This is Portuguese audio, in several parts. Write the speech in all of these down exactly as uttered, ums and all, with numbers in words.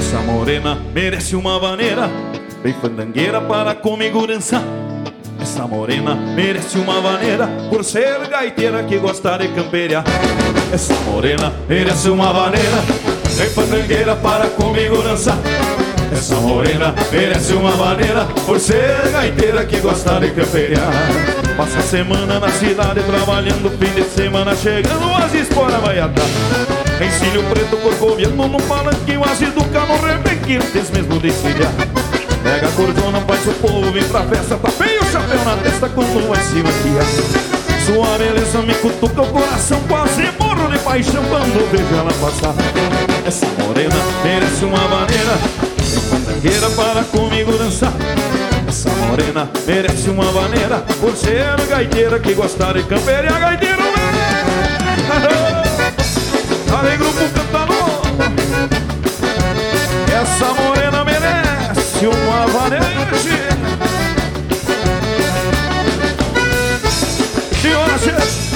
Essa morena merece uma vaneira bem fandangueira para comigo dançar. Essa morena merece uma vaneira por ser gaiteira que gosta de camperiar. Essa morena merece uma vaneira bem fandangueira para comigo dançar. Essa morena merece uma vaneira por ser gaiteira que gosta de camperiar. Passa a semana na cidade trabalhando, fim de semana chegando, as esporas vai atar. Encilho preto corcoviano no palanquinho, as do cano rebenquintes mesmo de encilhar. Pega a cordona, faz o povo vir pra festa, tapei o chapéu na testa quando vai se maquiar. Sua beleza me cutuca o coração, quase morro de paixão quando vejo ela passar. Essa morena merece uma vaneira bem fandangueira para comigo dançar. Essa morena merece uma vaneira por ser gaiteira que gosta de camperiar. Gaiteiro, olha aí, grupo cantando. Essa morena merece uma vaneira. Senhora, chefe.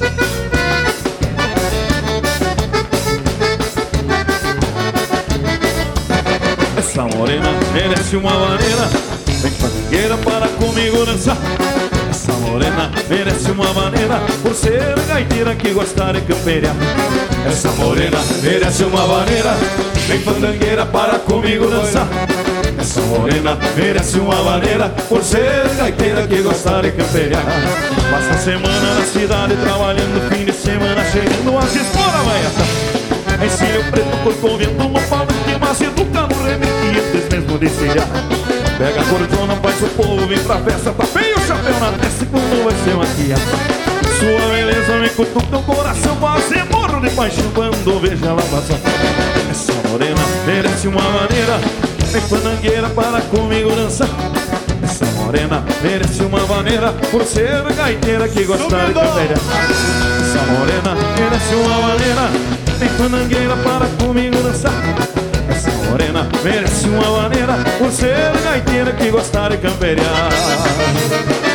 Essa morena merece uma vaneira bem fandangueira para comigo dançar. Essa morena merece uma vaneira por ser gaiteira que gosta de camperiar. Essa morena merece uma vaneira bem fandangueira para comigo dançar. Essa morena merece uma vaneira por ser gaiteira que gosta de camperiar. Passa a semana na cidade trabalhando, fim de semana chegando, as esporas vai atar. Encilho preto, corpo vento no palanque, mas educa no rebenquintes mesmo de encilhar. Pega a cordona, faz o povo vir pra festa, tapei o chapéu na testa quando vai ser maquiar. Sua beleza me cutuca o coração, quase morro de paixão quando vejo ela passar. Essa morena merece uma vaneira bem fandangueira para comigo dançar. Essa morena merece uma vaneira por ser gaiteira que gosta de camperiar. Essa morena merece uma vaneira bem fandangueira para comigo dançar. Essa morena merece uma vaneira por ser gaiteira que gosta de camperiar.